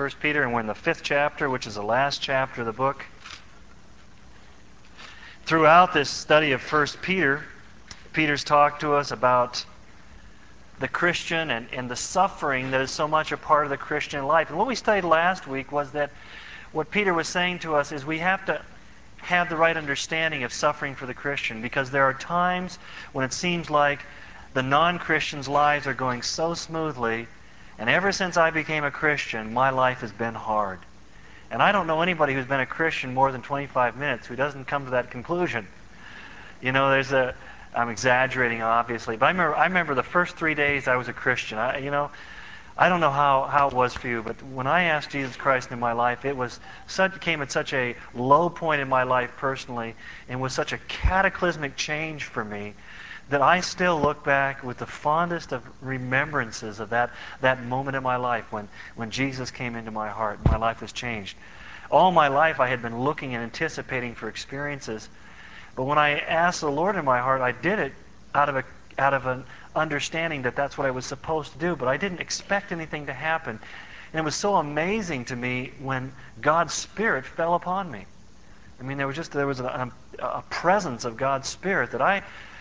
First Peter, and we're in the 5th chapter, which is the last chapter of the book. Throughout this study of First Peter, Peter's talked to us about the Christian and the suffering that is so much a part of the Christian life. And what we studied last week was that what Peter was saying to us is we have to have the right understanding of suffering for the Christian, because there are times when it seems like the non-Christians' lives are going so smoothly, and ever since I became a Christian, my life has been hard. And I don't know anybody who's been a Christian more than 25 minutes who doesn't come to that conclusion. You know, I'm exaggerating, obviously, but I remember the first 3 days I was a Christian. I don't know how it was for you, but when I asked Jesus Christ into my life, it came at such a low point in my life personally, and was such a cataclysmic change for me that I still look back with the fondest of remembrances of that moment in my life when Jesus came into my heart and my life was changed. All my life I had been looking and anticipating for experiences, but when I asked the Lord in my heart, I did it out of an understanding that that's what I was supposed to do, but I didn't expect anything to happen. And it was so amazing to me when God's Spirit fell upon me. I mean, there was a presence of God's Spirit that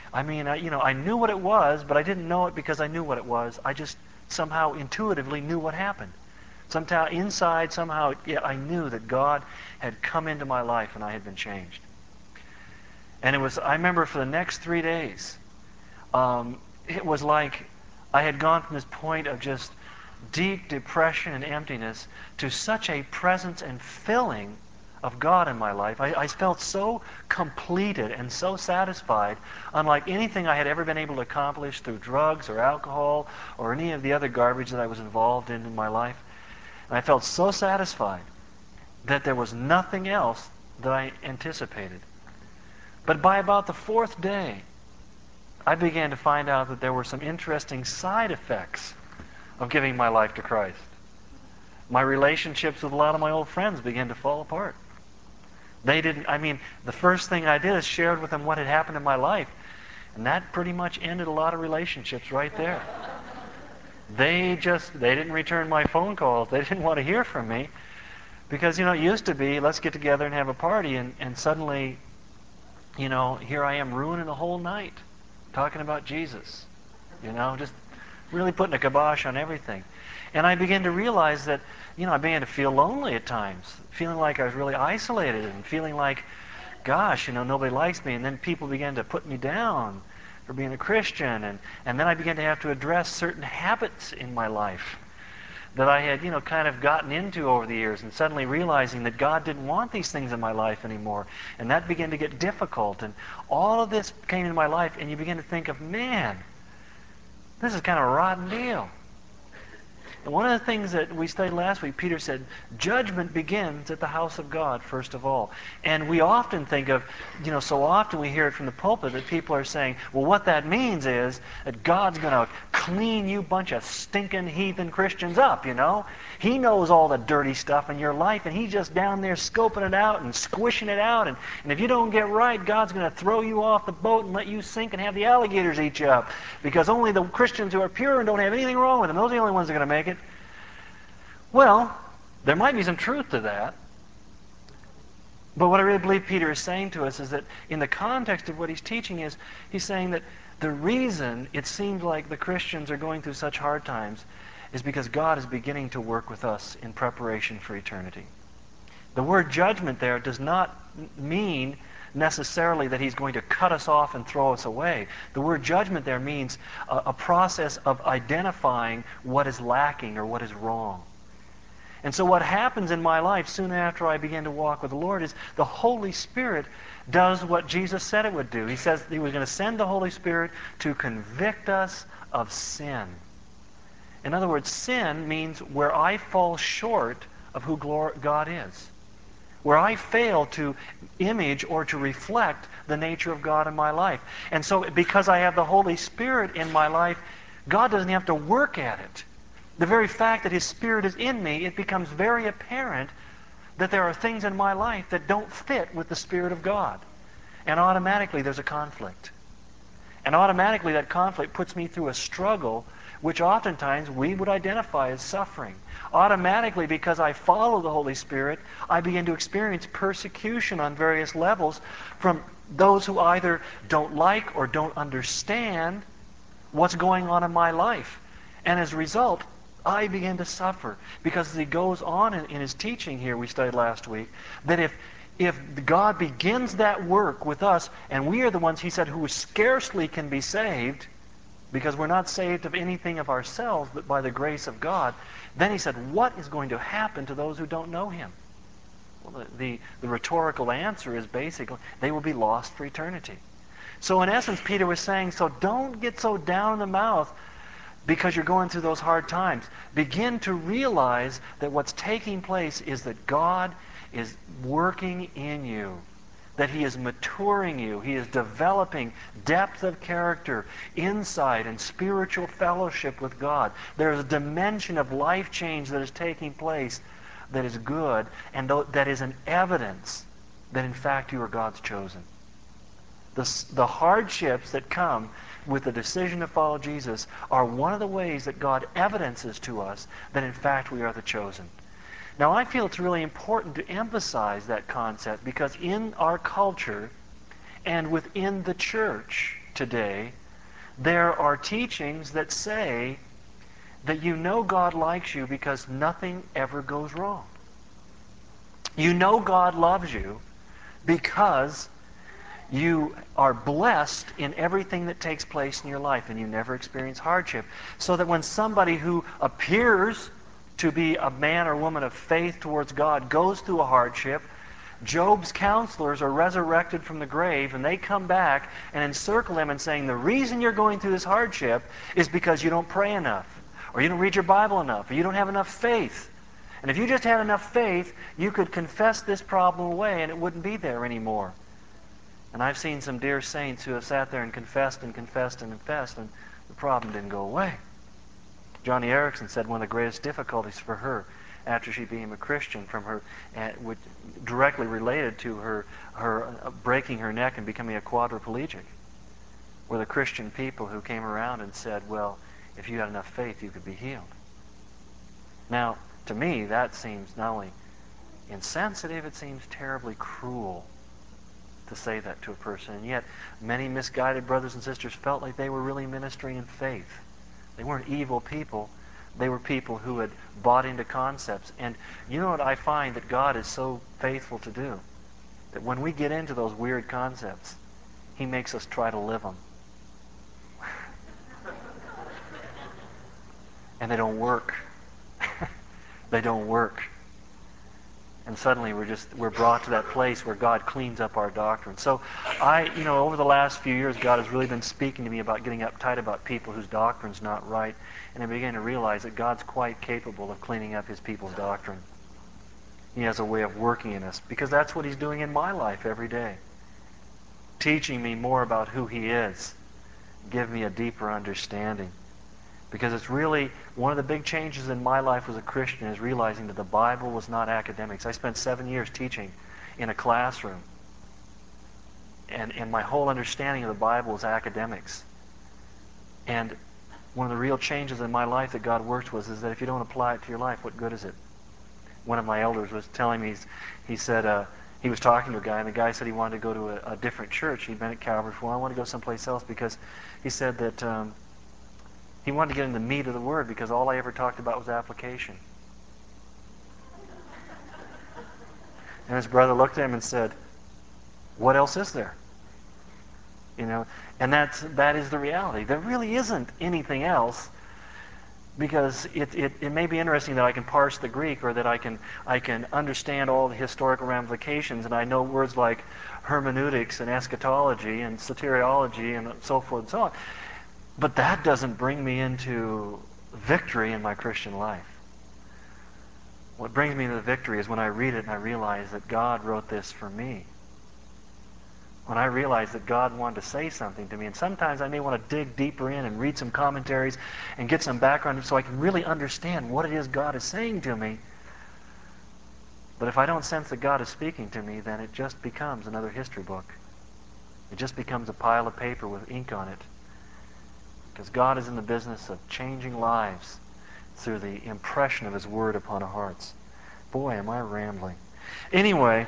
I knew what it was, but I didn't know it because I knew what it was. I just somehow intuitively knew what happened. Somehow inside, I knew that God had come into my life and I had been changed. And I remember for the next 3 days, it was like I had gone from this point of just deep depression and emptiness to such a presence and filling of God in my life. I felt so completed and so satisfied, unlike anything I had ever been able to accomplish through drugs or alcohol or any of the other garbage that I was involved in my life. And I felt so satisfied that there was nothing else that I anticipated. But by about the 4th day, I began to find out that there were some interesting side effects of giving my life to Christ. My relationships with a lot of my old friends began to fall apart. The first thing I did is shared with them what had happened in my life, and that pretty much ended a lot of relationships right there. They didn't return my phone calls. They didn't want to hear from me because, it used to be, let's get together and have a party, and suddenly, here I am ruining the whole night talking about Jesus, just really putting a kibosh on everything. And I began to realize that, I began to feel lonely at times, feeling like I was really isolated and feeling like, gosh, nobody likes me. And then people began to put me down for being a Christian. And then I began to have to address certain habits in my life that I had, kind of gotten into over the years, and suddenly realizing that God didn't want these things in my life anymore. And that began to get difficult. And all of this came into my life, and you begin to think of, man, this is kind of a rotten deal. And one of the things that we studied last week, Peter said, judgment begins at the house of God, first of all. And we often think of, so often we hear it from the pulpit that people are saying, well, what that means is that God's going to clean you bunch of stinking heathen Christians up, He knows all the dirty stuff in your life, and He's just down there scoping it out and squishing it out. And if you don't get right, God's going to throw you off the boat and let you sink and have the alligators eat you up. Because only the Christians who are pure and don't have anything wrong with them, those are the only ones that are going to make it. Well, there might be some truth to that. But what I really believe Peter is saying to us is that in the context of what he's teaching is, he's saying that the reason it seems like the Christians are going through such hard times is because God is beginning to work with us in preparation for eternity. The word judgment there does not mean necessarily that He's going to cut us off and throw us away. The word judgment there means a process of identifying what is lacking or what is wrong. And so what happens in my life soon after I begin to walk with the Lord is the Holy Spirit does what Jesus said it would do. He says He was going to send the Holy Spirit to convict us of sin. In other words, sin means where I fall short of who God is. Where I fail to image or to reflect the nature of God in my life. And so because I have the Holy Spirit in my life, God doesn't have to work at it. The very fact that His Spirit is in me, it becomes very apparent that there are things in my life that don't fit with the Spirit of God. And automatically there's a conflict. And automatically that conflict puts me through a struggle which oftentimes we would identify as suffering. Automatically, because I follow the Holy Spirit, I begin to experience persecution on various levels from those who either don't like or don't understand what's going on in my life. And as a result, I begin to suffer. Because as he goes on in his teaching here we studied last week, that if God begins that work with us, and we are the ones, he said, who scarcely can be saved, because we're not saved of anything of ourselves, but by the grace of God, then he said, what is going to happen to those who don't know him? Well, the rhetorical answer is basically, they will be lost for eternity. So in essence, Peter was saying, so don't get so down in the mouth because you're going through those hard times. Begin to realize that what's taking place is that God is working in you, that he is maturing you. He is developing depth of character, insight, and spiritual fellowship with God. There is a dimension of life change that is taking place that is good, and that is an evidence that in fact you are God's chosen. The hardships that come with the decision to follow Jesus are one of the ways that God evidences to us that in fact we are the chosen. Now I feel it's really important to emphasize that concept because in our culture and within the church today, there are teachings that say that you know God likes you because nothing ever goes wrong. You know God loves you because you are blessed in everything that takes place in your life and you never experience hardship. So that when somebody who appears to be a man or woman of faith towards God goes through a hardship, Job's counselors are resurrected from the grave and they come back and encircle him and saying, the reason you're going through this hardship is because you don't pray enough, or you don't read your Bible enough, or you don't have enough faith. And if you just had enough faith, you could confess this problem away and it wouldn't be there anymore. And I've seen some dear saints who have sat there and confessed and confessed and confessed, and the problem didn't go away. Johnny Erickson said one of the greatest difficulties for her after she became a Christian, from her, which directly related to her breaking her neck and becoming a quadriplegic, were the Christian people who came around and said, well, if you had enough faith, you could be healed. Now, to me, that seems not only insensitive, it seems terribly cruel to say that to a person. And yet, many misguided brothers and sisters felt like they were really ministering in faith. They weren't evil people. They were people who had bought into concepts. And you know what I find that God is so faithful to do? That when we get into those weird concepts, he makes us try to live them. And they don't work. They don't work. And suddenly we're brought to that place where God cleans up our doctrine. So over the last few years, God has really been speaking to me about getting uptight about people whose doctrine's not right. And I began to realize that God's quite capable of cleaning up his people's doctrine. He has a way of working in us, because that's what he's doing in my life every day. Teaching me more about who he is. Give me a deeper understanding. Because it's really one of the big changes in my life as a Christian is realizing that the Bible was not academics. I spent 7 years teaching in a classroom. And my whole understanding of the Bible was academics. And one of the real changes in my life that God worked was is that if you don't apply it to your life, what good is it? One of my elders was telling me, he said, he was talking to a guy, and the guy said he wanted to go to a different church. He'd been at Calvary before. I want to go someplace else because he said that he wanted to get in the meat of the Word because all I ever talked about was application. And his brother looked at him and said, what else is there? And that is the reality. There really isn't anything else, because it may be interesting that I can parse the Greek, or that I can understand all the historical ramifications, and I know words like hermeneutics and eschatology and soteriology and so forth and so on. But that doesn't bring me into victory in my Christian life. What brings me to the victory is when I read it and I realize that God wrote this for me. When I realize that God wanted to say something to me. And sometimes I may want to dig deeper in and read some commentaries and get some background so I can really understand what it is God is saying to me. But if I don't sense that God is speaking to me, then it just becomes another history book. It just becomes a pile of paper with ink on it. because God is in the business of changing lives through the impression of His Word upon our hearts. Boy, am I rambling. Anyway,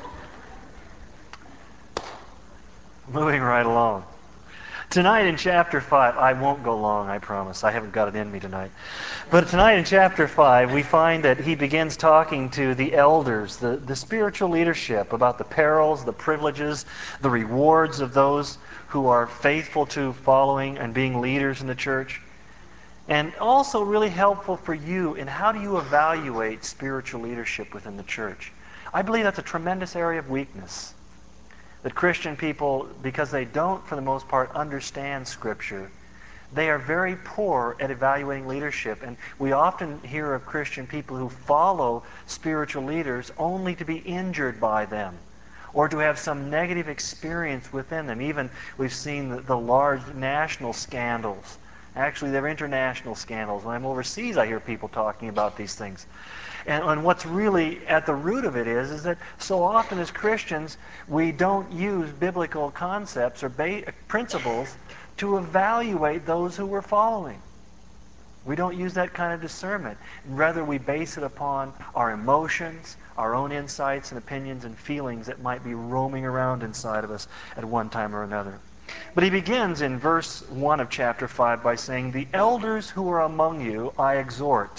moving right along. Tonight in chapter 5, I won't go long, I promise. I haven't got it in me tonight. But tonight in chapter 5, we find that he begins talking to the elders, the spiritual leadership, about the perils, the privileges, the rewards of those who are faithful to following and being leaders in the church. And also really helpful for you in how do you evaluate spiritual leadership within the church. I believe that's a tremendous area of weakness. That Christian people, because they don't, for the most part, understand Scripture, they are very poor at evaluating leadership. And we often hear of Christian people who follow spiritual leaders only to be injured by them or to have some negative experience within them. Even we've seen the large national scandals. Actually, they're international scandals. When I'm overseas, I hear people talking about these things. And what's really at the root of it is that so often as Christians, we don't use biblical concepts or principles to evaluate those who we're following. We don't use that kind of discernment. Rather, we base it upon our emotions, our own insights and opinions and feelings that might be roaming around inside of us at one time or another. But he begins in verse 1 of chapter 5 by saying, "The elders who are among you I exhort,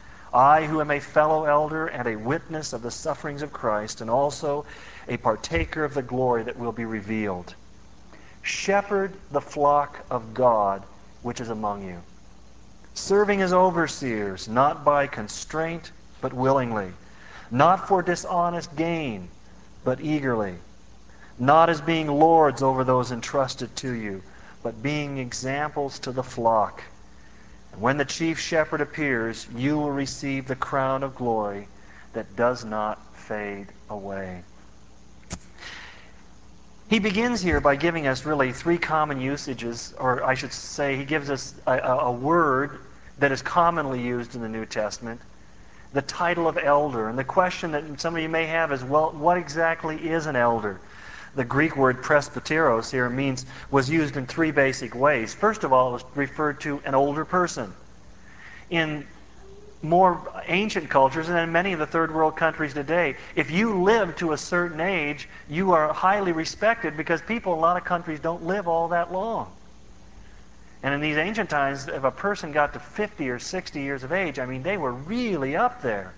I who am a fellow elder and a witness of the sufferings of Christ, and also a partaker of the glory that will be revealed. Shepherd the flock of God which is among you, serving as overseers, not by constraint, but willingly, not for dishonest gain, but eagerly, not as being lords over those entrusted to you, but being examples to the flock. And when the chief shepherd appears, you will receive the crown of glory that does not fade away." He begins here by giving us really three common usages, or I should say he gives us a word that is commonly used in the New Testament, the title of elder. And the question that some of you may have is, well, what exactly is an elder? The Greek word presbyteros here was used in three basic ways. First of all, it was referred to an older person. In more ancient cultures, and in many of the third world countries today, if you live to a certain age, you are highly respected because people in a lot of countries don't live all that long. And in these ancient times, if a person got to 50 or 60 years of age, they were really up there.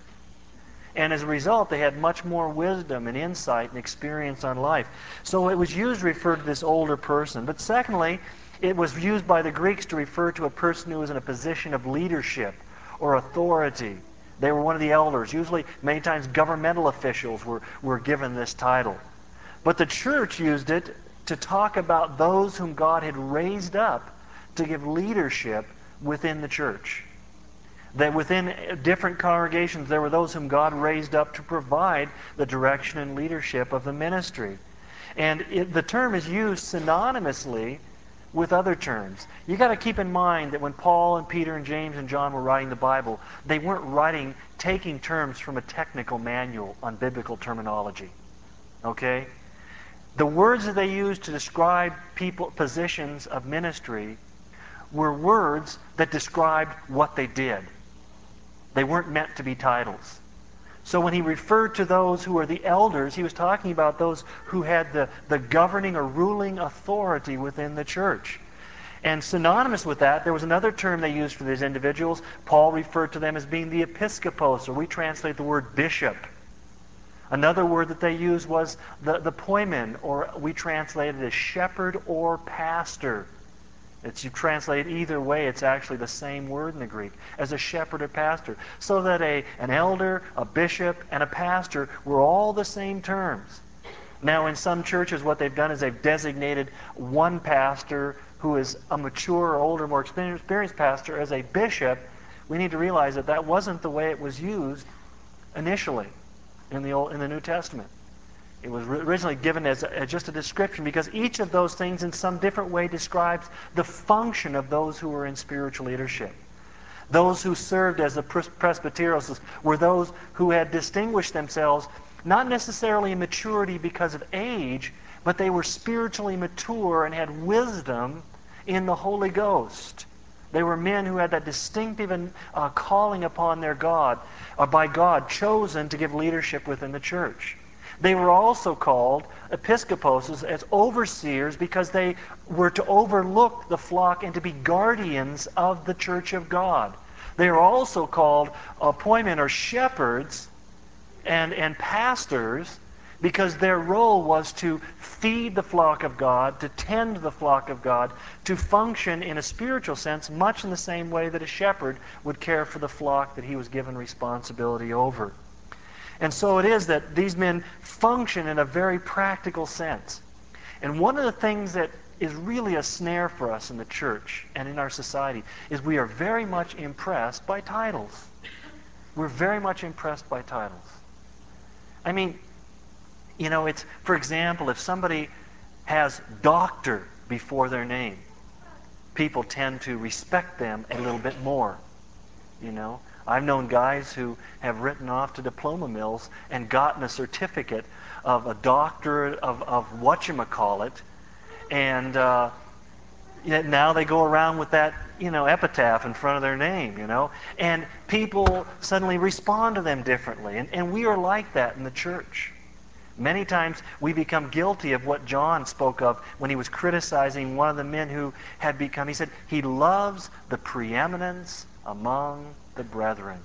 And as a result, they had much more wisdom and insight and experience on life. So it was used to refer to this older person. But secondly, it was used by the Greeks to refer to a person who was in a position of leadership or authority. They were one of the elders. Usually, many times, governmental officials were given this title. But the church used it to talk about those whom God had raised up to give leadership within the church. That within different congregations, there were those whom God raised up to provide the direction and leadership of the ministry. And the term is used synonymously with other terms. You've got to keep in mind that when Paul and Peter and James and John were writing the Bible, they weren't taking terms from a technical manual on biblical terminology. Okay? The words that they used to describe positions of ministry were words that described what they did. They weren't meant to be titles. So when he referred to those who were the elders, he was talking about those who had the governing or ruling authority within the church. And synonymous with that, there was another term they used for these individuals. Paul referred to them as being the episkopos, or we translate the word bishop. Another word that they used was the poimen, or we translate it as shepherd or pastor. You translate either way, it's actually the same word in the Greek, as a shepherd or pastor. So that an elder, a bishop, and a pastor were all the same terms. Now, in some churches, what they've done is they've designated one pastor who is a mature, older, more experienced pastor as a bishop. We need to realize that that wasn't the way it was used initially in the New Testament. It was originally given as just a description because each of those things in some different way describes the function of those who were in spiritual leadership. Those who served as the presbyteros were those who had distinguished themselves not necessarily in maturity because of age, but they were spiritually mature and had wisdom in the Holy Ghost. They were men who had that distinctive calling upon their God, by God, chosen to give leadership within the church. They were also called episkopos as overseers because they were to overlook the flock and to be guardians of the church of God. They are also called appointment or shepherds and pastors because their role was to feed the flock of God, to tend the flock of God, to function in a spiritual sense much in the same way that a shepherd would care for the flock that he was given responsibility over. And so it is that these men function in a very practical sense. And one of the things that is really a snare for us in the church and in our society is we are very much impressed by titles. We're very much impressed by titles. I mean, it's, for example, if somebody has doctor before their name, people tend to respect them a little bit more. I've known guys who have written off to diploma mills and gotten a certificate of a doctorate of whatchamacallit, and yet now they go around with that, epitaph in front of their name, and people suddenly respond to them differently. And we are like that in the church. Many times we become guilty of what John spoke of when he was criticizing one of the men who had become, he said, he loves the preeminence among the brethren.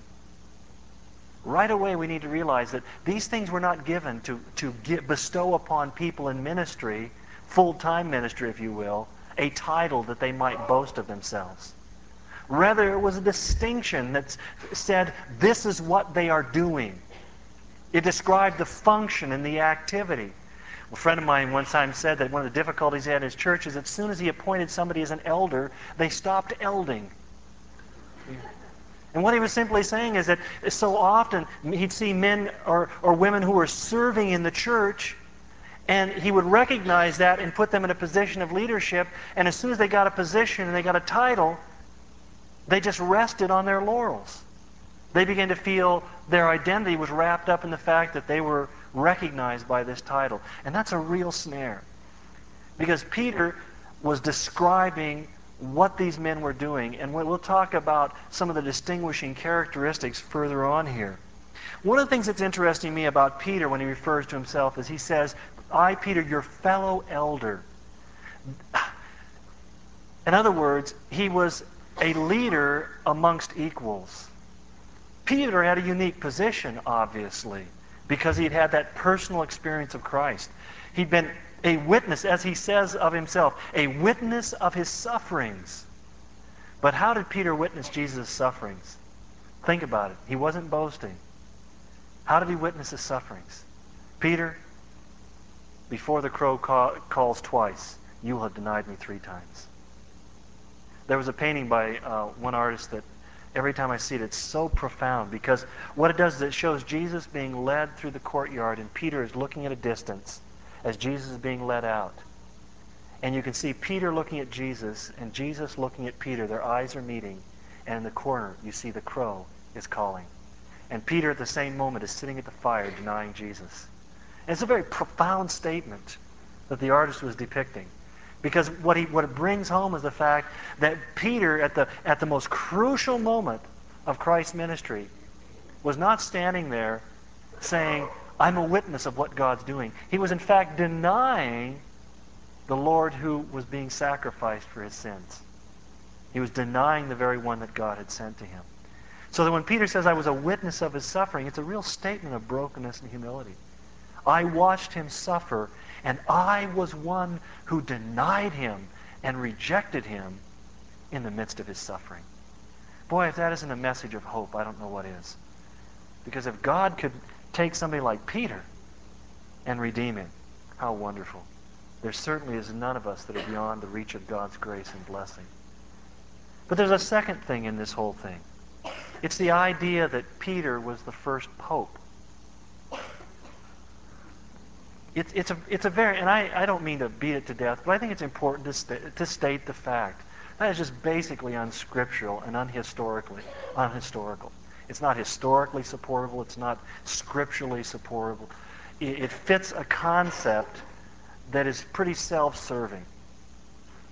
Right away we need to realize that these things were not given to bestow upon people in ministry, full-time ministry if you will, a title that they might boast of themselves. Rather, it was a distinction that said, this is what they are doing. It described the function and the activity. A friend of mine one time said that one of the difficulties he had in his church is that as soon as he appointed somebody as an elder, they stopped elding. And what he was simply saying is that so often he'd see men or women who were serving in the church, and he would recognize that and put them in a position of leadership, and as soon as they got a position and they got a title, they just rested on their laurels. They began to feel their identity was wrapped up in the fact that they were recognized by this title. And that's a real snare. Because Peter was describing what these men were doing, and we'll talk about some of the distinguishing characteristics further on here. One of the things that's interesting to me about Peter when he refers to himself is he says, I, Peter, your fellow elder. In other words, he was a leader amongst equals. Peter had a unique position, obviously, because he'd had that personal experience of Christ. He'd been a witness, as he says of himself, a witness of his sufferings. But how did Peter witness Jesus' sufferings? Think about it. He wasn't boasting. How did he witness his sufferings? Peter, before the crow calls twice, you will have denied me 3 times. There was a painting by one artist that every time I see it, it's so profound, because what it does is it shows Jesus being led through the courtyard, and Peter is looking at a distance as Jesus is being led out. And you can see Peter looking at Jesus and Jesus looking at Peter. Their eyes are meeting, and in the corner you see the crow is calling. And Peter at the same moment is sitting at the fire denying Jesus. And it's a very profound statement that the artist was depicting. Because what it brings home is the fact that Peter, at the most crucial moment of Christ's ministry, was not standing there saying, I'm a witness of what God's doing. He was in fact denying the Lord who was being sacrificed for his sins. He was denying the very one that God had sent to him. So that when Peter says, I was a witness of his suffering, it's a real statement of brokenness and humility. I watched him suffer, and I was one who denied him and rejected him in the midst of his suffering. Boy, if that isn't a message of hope, I don't know what is. Because if God could take somebody like Peter and redeem him, how wonderful. There certainly is none of us that are beyond the reach of God's grace and blessing. But there's a second thing in this whole thing. It's the idea that Peter was the first pope. It's a very, and I don't mean to beat it to death, but I think it's important to state the fact. That is just basically unscriptural and unhistorical. It's not historically supportable. It's not scripturally supportable. It fits a concept that is pretty self-serving.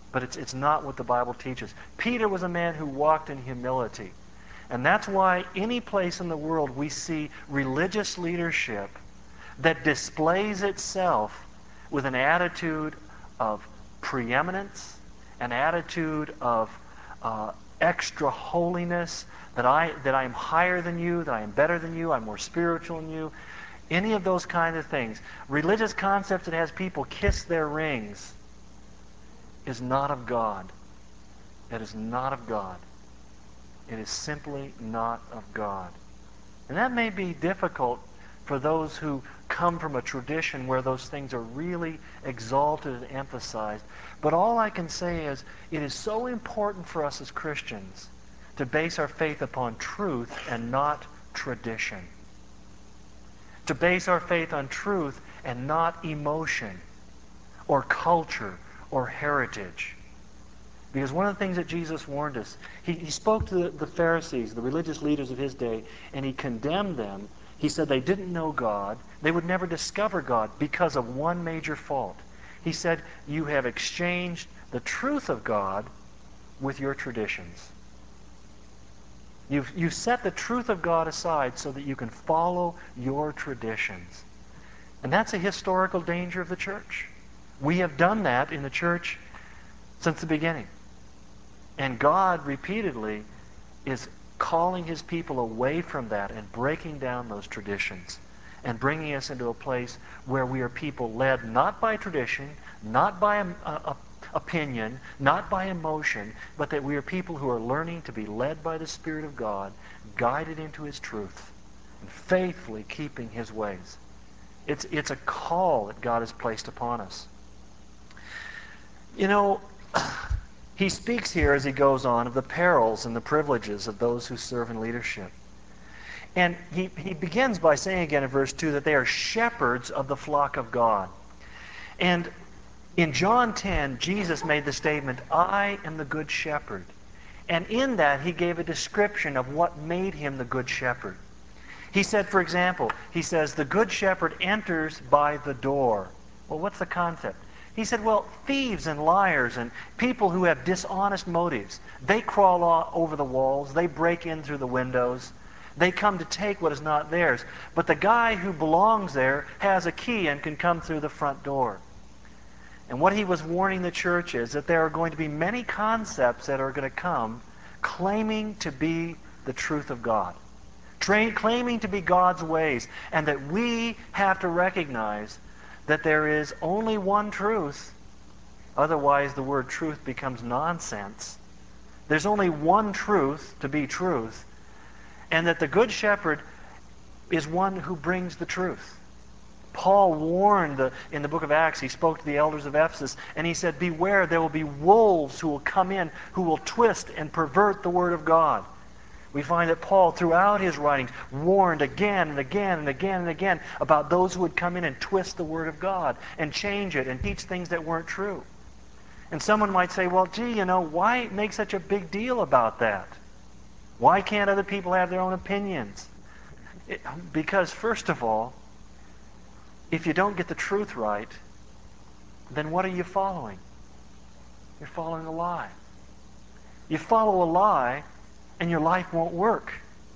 But it's not what the Bible teaches. Peter was a man who walked in humility. And that's why any place in the world we see religious leadership that displays itself with an attitude of preeminence, an attitude of extra holiness, that I am higher than you, that I am better than you, I'm more spiritual than you, any of those kinds of things. Religious concepts that has people kiss their rings is not of God. That is not of God. It is simply not of God. And that may be difficult for those who come from a tradition where those things are really exalted and emphasized. But all I can say is it is so important for us as Christians to base our faith upon truth and not tradition. To base our faith on truth and not emotion or culture or heritage. Because one of the things that Jesus warned us, he spoke to the Pharisees, the religious leaders of his day, and he condemned them. He said they didn't know God. They would never discover God because of one major fault. He said, you have exchanged the truth of God with your traditions. You've set the truth of God aside so that you can follow your traditions. And that's a historical danger of the church. We have done that in the church since the beginning. And God repeatedly is calling his people away from that and breaking down those traditions and bringing us into a place where we are people led not by tradition, not by opinion, not by emotion, but that we are people who are learning to be led by the Spirit of God, guided into his truth, and faithfully keeping his ways. It's a call that God has placed upon us. You know, he speaks here as he goes on of the perils and the privileges of those who serve in leadership. And he begins by saying again in verse 2 that they are shepherds of the flock of God. And in John 10, Jesus made the statement, I am the good shepherd. And in that, he gave a description of what made him the good shepherd. He said, for example, he says, the good shepherd enters by the door. Well, what's the concept? He said, well, thieves and liars and people who have dishonest motives, they crawl all over the walls, they break in through the windows, they come to take what is not theirs. But the guy who belongs there has a key and can come through the front door. And what he was warning the church is that there are going to be many concepts that are going to come claiming to be the truth of God, claiming to be God's ways, and that we have to recognize that there is only one truth. Otherwise, the word truth becomes nonsense. There's only one truth to be truth, and that the good shepherd is one who brings the truth. Paul warned in the book of Acts, he spoke to the elders of Ephesus, and he said, beware, there will be wolves who will come in, who will twist and pervert the word of God. We find that Paul, throughout his writings, warned again and again and again and again about those who would come in and twist the Word of God and change it and teach things that weren't true. And someone might say, well, gee, why make such a big deal about that? Why can't other people have their own opinions? Because, first of all, if you don't get the truth right, then what are you following? You're following a lie. You follow a lie, and your life won't work.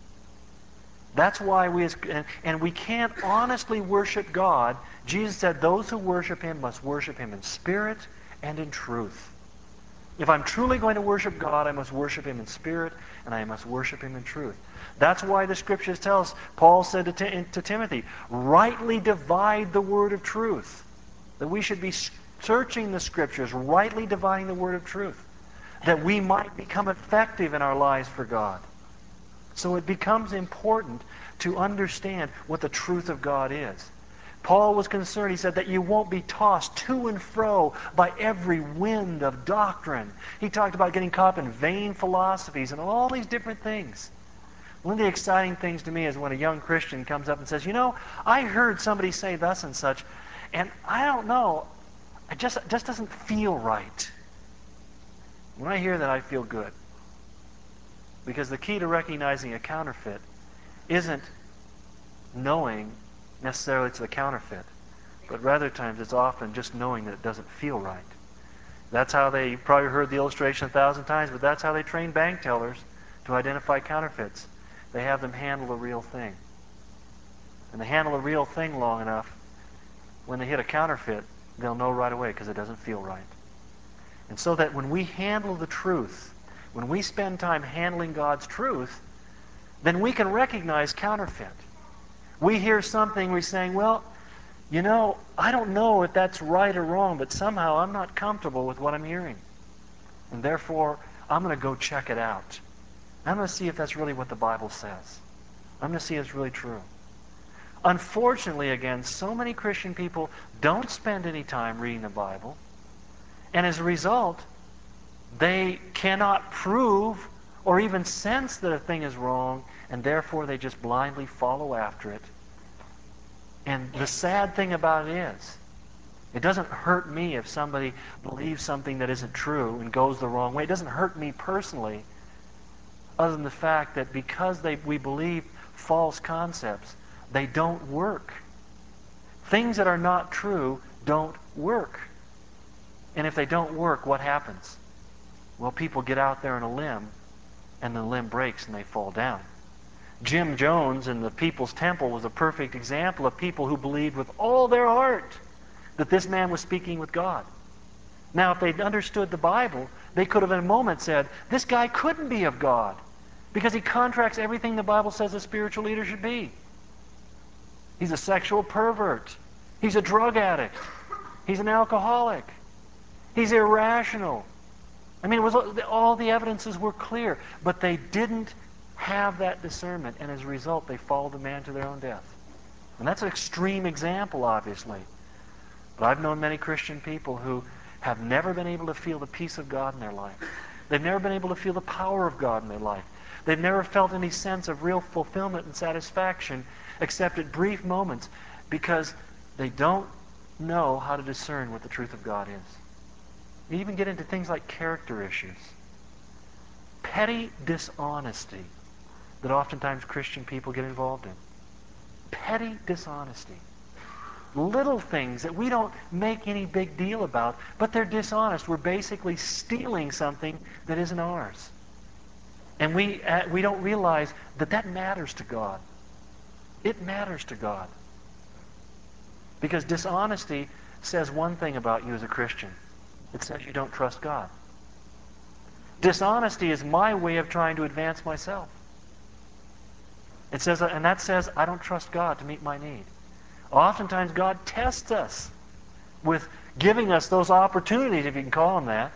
That's why we can't honestly worship God. Jesus said those who worship him must worship him in spirit and in truth. If I'm truly going to worship God, I must worship him in spirit and I must worship him in truth. That's why the scriptures tell us, Paul said to Timothy, rightly divide the word of truth. That we should be searching the scriptures, rightly dividing the word of truth, that we might become effective in our lives for God. So it becomes important to understand what the truth of God is. Paul was concerned, he said, that you won't be tossed to and fro by every wind of doctrine. He talked about getting caught up in vain philosophies and all these different things. One of the exciting things to me is when a young Christian comes up and says, I heard somebody say thus and such, and I don't know, it just doesn't feel right. When I hear that, I feel good. Because the key to recognizing a counterfeit isn't knowing necessarily it's the counterfeit, but rather times it's often just knowing that it doesn't feel right. That's how they, you probably heard the illustration 1,000 times, but that's how they train bank tellers to identify counterfeits. They have them handle the real thing. And they handle the real thing long enough, when they hit a counterfeit, they'll know right away because it doesn't feel right. And so that when we handle the truth, when we spend time handling God's truth, then we can recognize counterfeit. We hear something, we're saying, well, you know, I don't know if that's right or wrong, but somehow I'm not comfortable with what I'm hearing. And therefore, I'm going to go check it out. I'm going to see if that's really what the Bible says. I'm going to see if it's really true. Unfortunately, again, so many Christian people don't spend any time reading the Bible. And as a result, they cannot prove or even sense that a thing is wrong, and therefore they just blindly follow after it. And the sad thing about it is, it doesn't hurt me if somebody believes something that isn't true and goes the wrong way. It doesn't hurt me personally, other than the fact that because we believe false concepts, they don't work. Things that are not true don't work. And if they don't work, what happens? Well, people get out there on a limb, and the limb breaks and they fall down. Jim Jones in the People's Temple was a perfect example of people who believed with all their heart that this man was speaking with God. Now, if they'd understood the Bible, they could have in a moment said, this guy couldn't be of God, because he contracts everything the Bible says a spiritual leader should be. He's a sexual pervert. He's a drug addict. He's an alcoholic. He's irrational. I mean, all the evidences were clear, but they didn't have that discernment, and as a result, they followed the man to their own death. And that's an extreme example, obviously. But I've known many Christian people who have never been able to feel the peace of God in their life. They've never been able to feel the power of God in their life. They've never felt any sense of real fulfillment and satisfaction except at brief moments, because they don't know how to discern what the truth of God is. You even get into things like character issues. Petty dishonesty that oftentimes Christian people get involved in. Petty dishonesty. Little things that we don't make any big deal about, but they're dishonest. We're basically stealing something that isn't ours. And we don't realize that that matters to God. It matters to God. Because dishonesty says one thing about you as a Christian. It says you don't trust God. Dishonesty is my way of trying to advance myself. It says, and that says I don't trust God to meet my need. Oftentimes God tests us with giving us those opportunities, if you can call them that,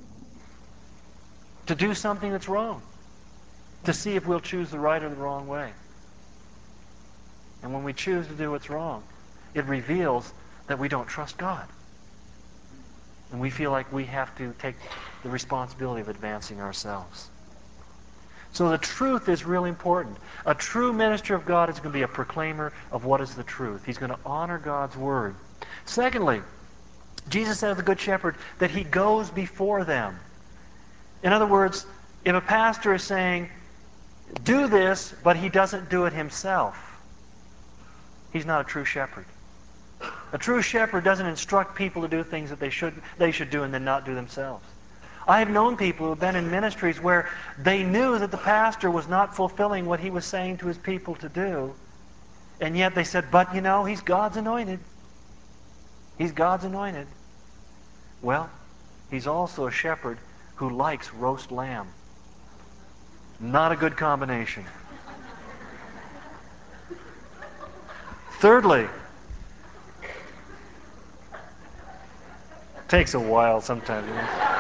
to do something that's wrong, to see if we'll choose the right or the wrong way. And when we choose to do what's wrong, it reveals that we don't trust God. And we feel like we have to take the responsibility of advancing ourselves. So the truth is really important. A true minister of God is going to be a proclaimer of what is the truth. He's going to honor God's word. Secondly, Jesus said of the Good Shepherd that he goes before them. In other words, if a pastor is saying, do this, but he doesn't do it himself, he's not a true shepherd. A true shepherd doesn't instruct people to do things that they should do and then not do themselves. I have known people who have been in ministries where they knew that the pastor was not fulfilling what he was saying to his people to do, and yet they said, but you know, he's God's anointed. He's God's anointed. Well, he's also a shepherd who likes roast lamb. Not a good combination. Thirdly, takes a while sometimes. You know?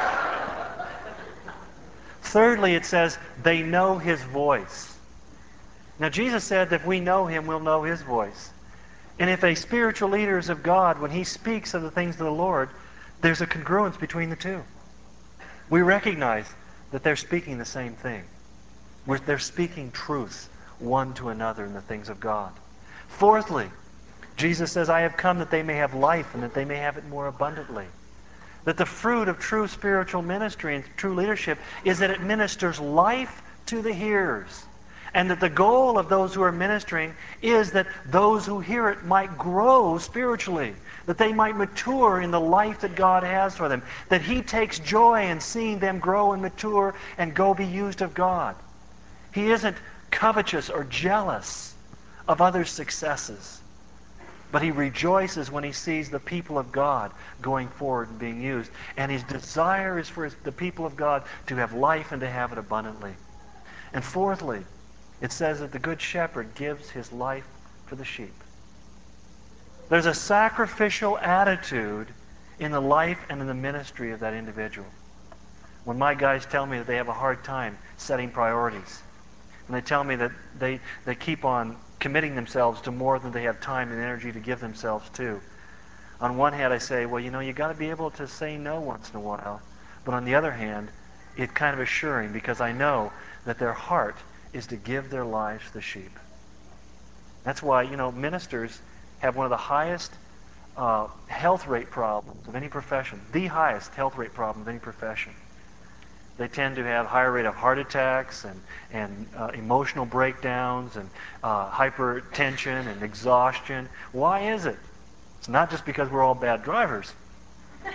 Thirdly, it says they know his voice. Now, Jesus said that if we know him, we'll know his voice. And if a spiritual leader is of God, when he speaks of the things of the Lord, there's a congruence between the two. We recognize that they're speaking the same thing. They're speaking truth one to another in the things of God. Fourthly, Jesus says, I have come that they may have life and that they may have it more abundantly. That the fruit of true spiritual ministry and true leadership is that it ministers life to the hearers. And that the goal of those who are ministering is that those who hear it might grow spiritually, that they might mature in the life that God has for them, that He takes joy in seeing them grow and mature and go be used of God. He isn't covetous or jealous of others' successes, but He rejoices when He sees the people of God going forward and being used. And His desire is for the people of God to have life and to have it abundantly. And fourthly, it says that the Good Shepherd gives his life for the sheep. There's a sacrificial attitude in the life and in the ministry of that individual. When my guys tell me that they have a hard time setting priorities, and they tell me that they keep on committing themselves to more than they have time and energy to give themselves to, on one hand I say, well, you got to be able to say no once in a while. But on the other hand, it's kind of assuring because I know that their heart is to give their lives to the sheep. That's why, ministers have one of the highest health rate problems of any profession. The highest health rate problem of any profession. They tend to have higher rate of heart attacks and emotional breakdowns and hypertension and exhaustion. Why is it? It's not just because we're all bad drivers. It's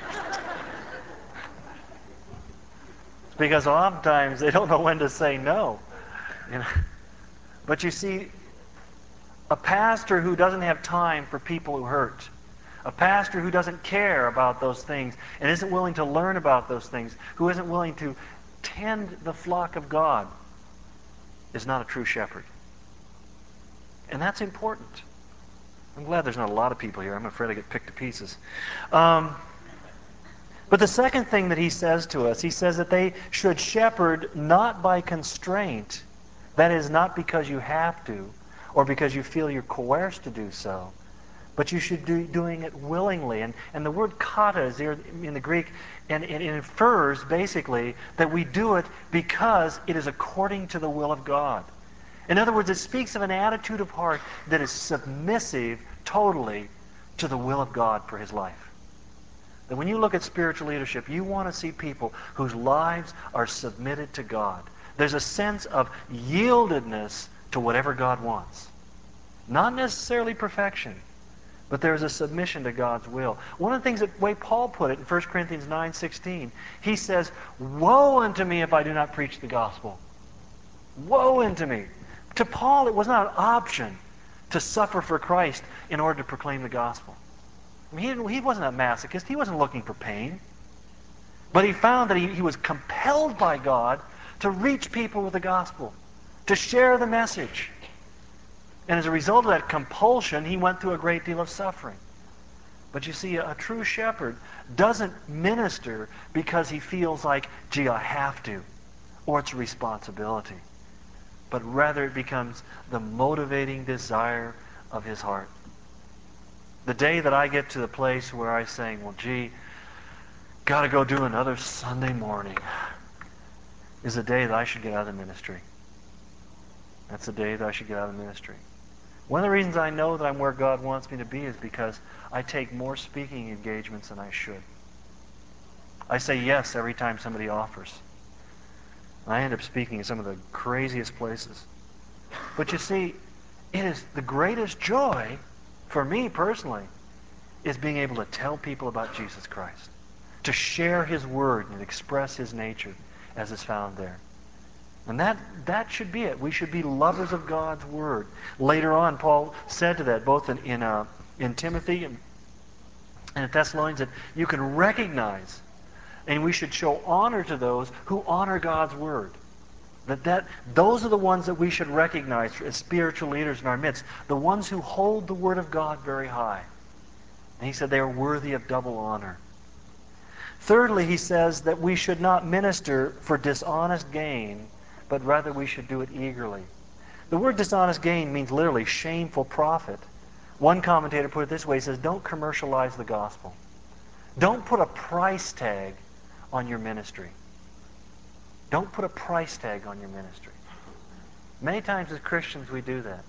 because oftentimes they don't know when to say no. But you see, a pastor who doesn't have time for people who hurt, a pastor who doesn't care about those things and isn't willing to learn about those things, who isn't willing to tend the flock of God, is not a true shepherd. And that's important. I'm glad there's not a lot of people here. I'm afraid I get picked to pieces. But the second thing that he says to us, he says that they should shepherd not by constraint. That is, not because you have to or because you feel you're coerced to do so, but you should be doing it willingly. And the word kata is here in the Greek, and it infers basically that we do it because it is according to the will of God. In other words, it speaks of an attitude of heart that is submissive totally to the will of God for his life. That when you look at spiritual leadership, you want to see people whose lives are submitted to God. There's a sense of yieldedness to whatever God wants. Not necessarily perfection, but there's a submission to God's will. One of the things that way Paul put it in 1 Corinthians 9:16, he says, "Woe unto me if I do not preach the gospel." Woe unto me. To Paul, it was not an option to suffer for Christ in order to proclaim the gospel. I mean, he wasn't a masochist. He wasn't looking for pain. But he found that he was compelled by God to reach people with the gospel, to share the message. And as a result of that compulsion, he went through a great deal of suffering. But you see, a true shepherd doesn't minister because he feels like, gee, I have to, or it's a responsibility. But rather it becomes the motivating desire of his heart. The day that I get to the place where I say, well, gee, got to go do another Sunday morning, is the day that I should get out of the ministry. That's the day that I should get out of the ministry. One of the reasons I know that I'm where God wants me to be is because I take more speaking engagements than I should. I say yes every time somebody offers. I end up speaking in some of the craziest places. But you see, it is the greatest joy for me personally is being able to tell people about Jesus Christ, to share his word and express his nature as is found there. And that should be it. We should be lovers of God's word. Later on, Paul said to that, both in Timothy and in Thessalonians, that you can recognize and we should show honor to those who honor God's word. Those are the ones that we should recognize as spiritual leaders in our midst, the ones who hold the word of God very high. And he said they are worthy of double honor. Thirdly, he says that we should not minister for dishonest gain, but rather we should do it eagerly. The word dishonest gain means literally shameful profit. One commentator put it this way, he says, don't commercialize the gospel. Don't put a price tag on your ministry. Don't put a price tag on your ministry. Many times as Christians we do that.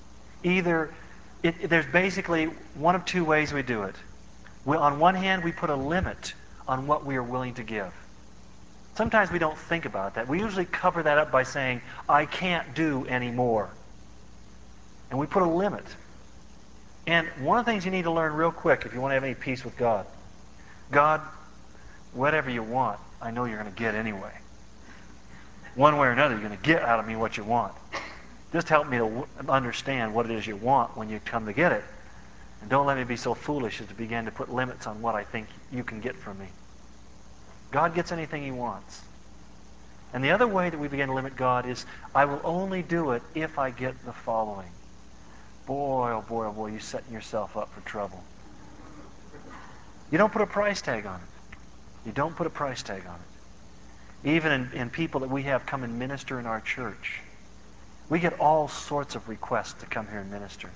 There's basically one of two ways we do it. On one hand, we put a limit on what we are willing to give. Sometimes we don't think about that. We usually cover that up by saying, I can't do anymore. And we put a limit. And one of the things you need to learn real quick if you want to have any peace with God, God, whatever you want, I know you're going to get anyway. One way or another, you're going to get out of me what you want. Just help me to understand what it is you want when you come to get it. And don't let me be so foolish as to begin to put limits on what I think you can get from me. God gets anything He wants. And the other way that we begin to limit God is, I will only do it if I get the following. Boy, oh boy, oh boy, you're setting yourself up for trouble. You don't put a price tag on it. You don't put a price tag on it. Even in people that we have come and minister in our church, we get all sorts of requests to come here and minister.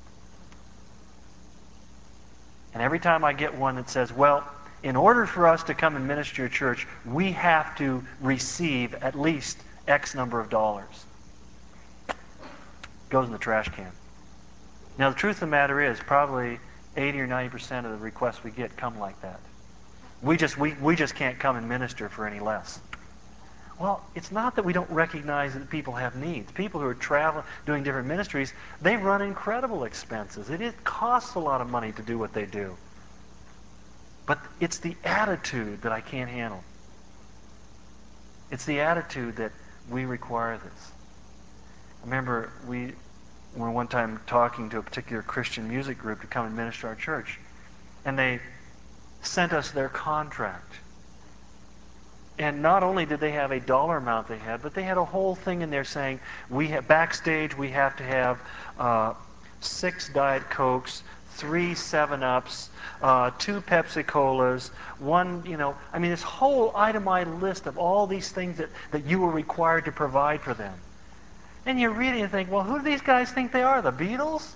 And every time I get one that says, well, in order for us to come and minister to your church, we have to receive at least X number of dollars. Goes in the trash can. Now, the truth of the matter is, probably 80 or 90% of the requests we get come like that. We just can't come and minister for any less. Well, it's not that we don't recognize that people have needs. People who are traveling, doing different ministries, they run incredible expenses. It costs a lot of money to do what they do. But it's the attitude that I can't handle. It's the attitude that we require this. I remember we were one time talking to a particular Christian music group to come and minister our church. And they sent us their contract. And not only did they have a dollar amount they had, but they had a whole thing in there saying, backstage we have to have 6 Diet Cokes, 3 7-Ups, 2 Pepsi-Colas, 1, this whole itemized list of all these things that you were required to provide for them. And you read it and you think, well, who do these guys think they are? The Beatles?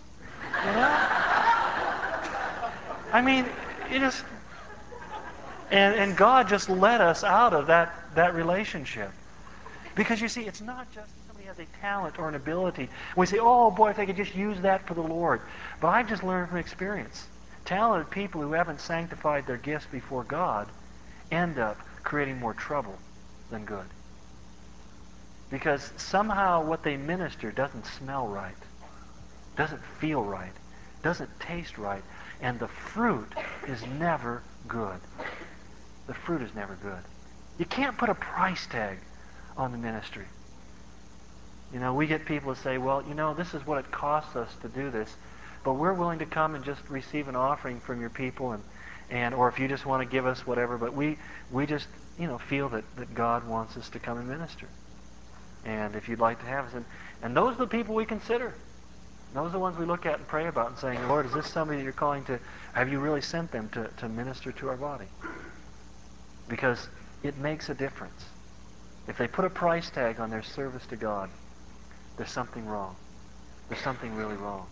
It just... And God just let us out of that relationship. Because you see, it's not just somebody has a talent or an ability. We say, oh boy, if they could just use that for the Lord. But I've just learned from experience. Talented people who haven't sanctified their gifts before God end up creating more trouble than good. Because somehow what they minister doesn't smell right, doesn't feel right, doesn't taste right, and the fruit is never good. The fruit is never good. You can't put a price tag on the ministry. We get people to say, well, this is what it costs us to do this, but we're willing to come and just receive an offering from your people, and or if you just want to give us whatever, but we just feel that God wants us to come and minister. And if you'd like to have us, and those are the people we consider. Those are the ones we look at and pray about and saying, Lord, is this somebody that you're calling to, have you really sent them to minister to our body? Because it makes a difference. If they put a price tag on their service to God, there's something wrong. There's something really wrong.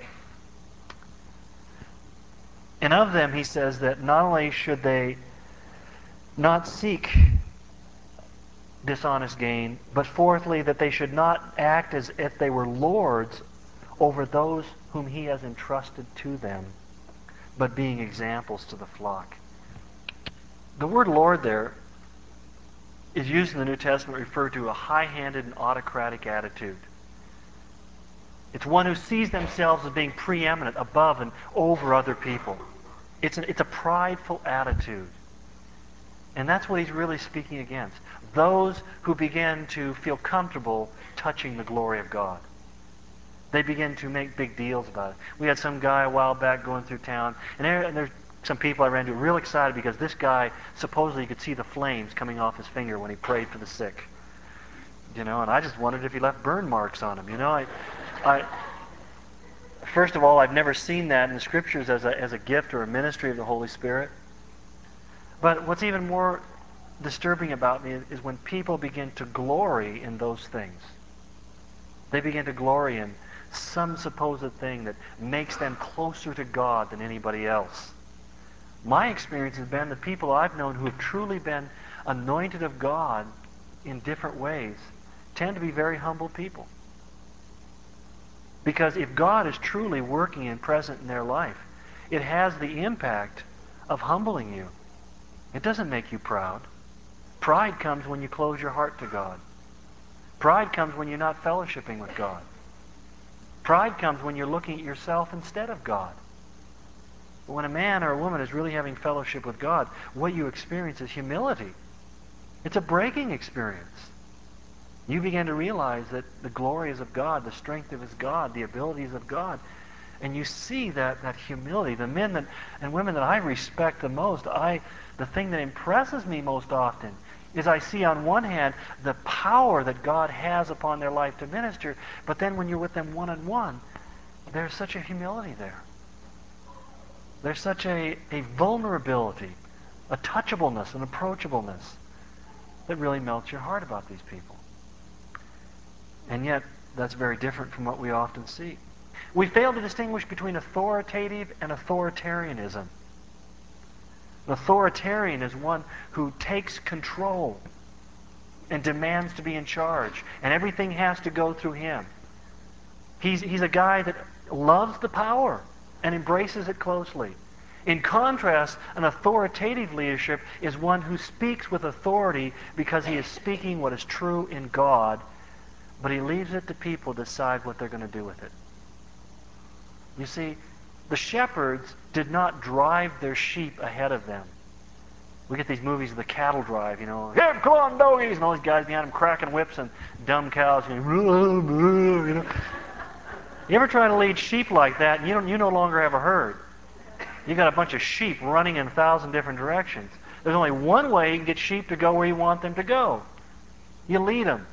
And of them, he says that not only should they not seek dishonest gain, but fourthly, that they should not act as if they were lords over those whom he has entrusted to them, but being examples to the flock. The word Lord there is used in the New Testament to refer to a high-handed and autocratic attitude. It's one who sees themselves as being preeminent, above and over other people. It's a prideful attitude. And that's what he's really speaking against. Those who begin to feel comfortable touching the glory of God. They begin to make big deals about it. We had some guy a while back going through town, and there's some people I ran into real excited because this guy supposedly could see the flames coming off his finger when he prayed for the sick. And I just wondered if he left burn marks on him. I first of all, I've never seen that in the Scriptures as a gift or a ministry of the Holy Spirit. But what's even more disturbing about me is when people begin to glory in those things. They begin to glory in some supposed thing that makes them closer to God than anybody else. My experience has been the people I've known who have truly been anointed of God in different ways tend to be very humble people. Because if God is truly working and present in their life, it has the impact of humbling you. It doesn't make you proud. Pride comes when you close your heart to God. Pride comes when you're not fellowshipping with God. Pride comes when you're looking at yourself instead of God. But when a man or a woman is really having fellowship with God, what you experience is humility. It's a breaking experience. You begin to realize that the glory is of God, the strength of His God, the abilities of God. And you see that humility. The men and women that I respect the most, the thing that impresses me most often is I see on one hand the power that God has upon their life to minister, but then when you're with them one-on-one, there's such a humility there. There's such a vulnerability, a touchableness, an approachableness that really melts your heart about these people. And yet, that's very different from what we often see. We fail to distinguish between authoritative and authoritarianism. An authoritarian is one who takes control and demands to be in charge, and everything has to go through him. He's a guy that loves the power and embraces it closely. In contrast, an authoritative leadership is one who speaks with authority because he is speaking what is true in God, but he leaves it to people to decide what they're going to do with it. You see, the shepherds did not drive their sheep ahead of them. We get these movies of the cattle drive, you know. Here, come on, doggies! And all these guys behind them cracking whips and dumb cows going, you know. You ever try to lead sheep like that, and you no longer have a herd. You got a bunch of sheep running in 1,000 different directions. There's only one way you can get sheep to go where you want them to go. You lead them.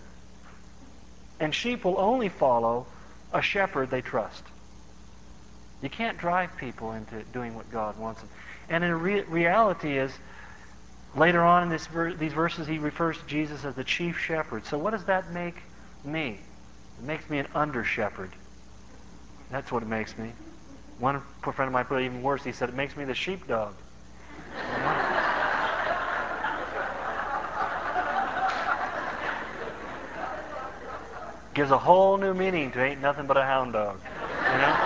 And sheep will only follow a shepherd they trust. You can't drive people into doing what God wants them. And in reality is, later on in these verses, he refers to Jesus as the chief shepherd. So what does that make me? It makes me an under-shepherd. That's what it makes me. One poor friend of mine put it even worse. He said, it makes me the sheepdog. Gives a whole new meaning to ain't nothing but a hound dog. You know?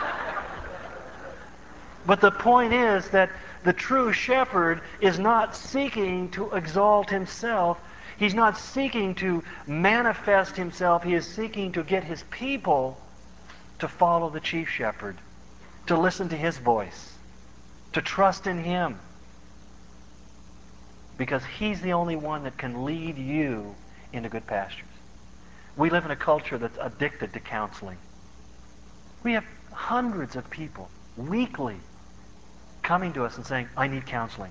But the point is that the true shepherd is not seeking to exalt himself. He's not seeking to manifest himself. He is seeking to get his people to follow the chief shepherd, to listen to his voice, to trust in him. Because he's the only one that can lead you into good pastures. We live in a culture that's addicted to counseling. We have hundreds of people weekly coming to us and saying, I need counseling.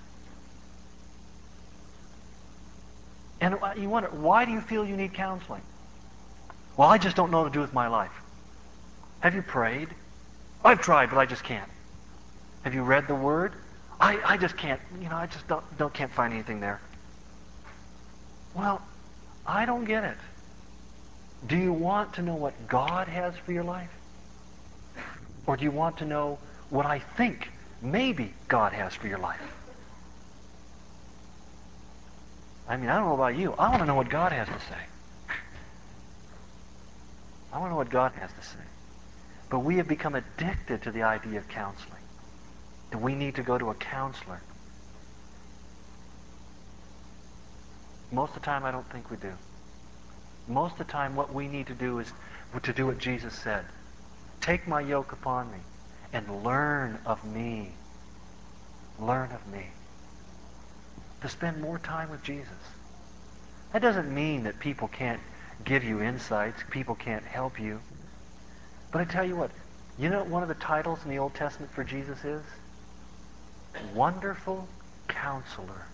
And you wonder, why do you feel you need counseling? Well, I just don't know what to do with my life. Have you prayed? I've tried, but I just can't. Have you read the Word? I just can't. I just can't find anything there. Well, I don't get it. Do you want to know what God has for your life? Or do you want to know what I think maybe God has for your life? I mean, I don't know about you. I want to know what God has to say. I want to know what God has to say. But we have become addicted to the idea of counseling. That we need to go to a counselor. Most of the time, I don't think we do. Most of the time, what we need to do is to do what Jesus said. Take my yoke upon me and learn of me. Learn of me. To spend more time with Jesus. That doesn't mean that people can't give you insights, people can't help you. But I tell you what, you know what one of the titles in the Old Testament for Jesus is? Wonderful Counselor.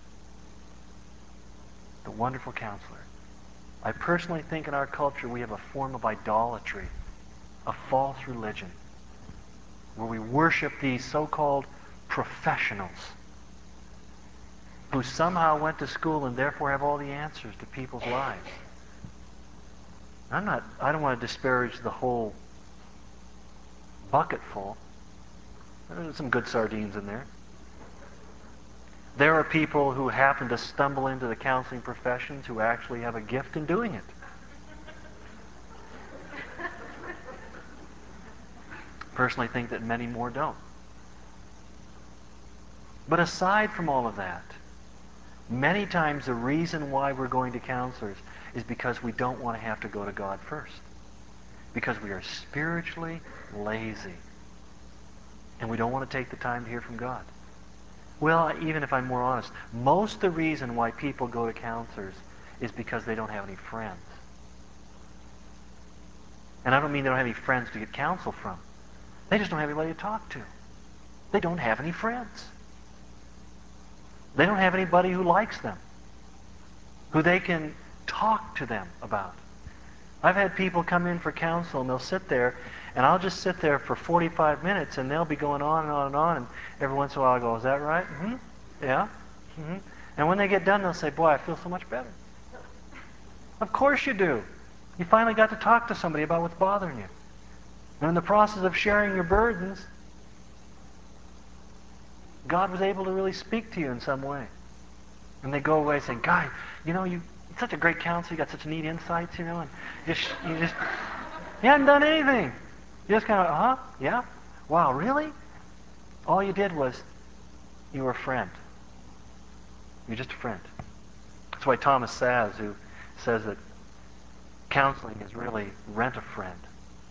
The Wonderful Counselor. I personally think in our culture we have a form of idolatry, a false religion, where we worship these so-called professionals who somehow went to school and therefore have all the answers to people's lives. I don't want to disparage the whole bucketful. There's some good sardines in there. There are people who happen to stumble into the counseling professions who actually have a gift in doing it. Personally think that many more don't. But aside from all of that, Many times the reason why we're going to counselors is because we don't want to have to go to God first. Because we are spiritually lazy. And we don't want to take the time to hear from God. Well, even if I'm more honest, most of the reason why people go to counselors is because they don't have any friends. And I don't mean they don't have any friends to get counsel from. They just don't have anybody to talk to. They don't have any friends. They don't have anybody who likes them, who they can talk to them about. I've had people come in for counsel and they'll sit there, and I'll just sit there for 45 minutes and they'll be going on and on and on, and every once in a while I go, is that right? Mm-hmm. Yeah? Mm-hmm. And when they get done, they'll say, boy, I feel so much better. Of course you do. You finally got to talk to somebody about what's bothering you. And in the process of sharing your burdens, God was able to really speak to you in some way. And they go away saying, God, you're such a great counselor, you got such neat insights, and you haven't done anything. You just kind of, yeah? Wow, really? All you did was, you were a friend. You're just a friend. That's why Thomas Saz, who says that counseling is really rent a friend.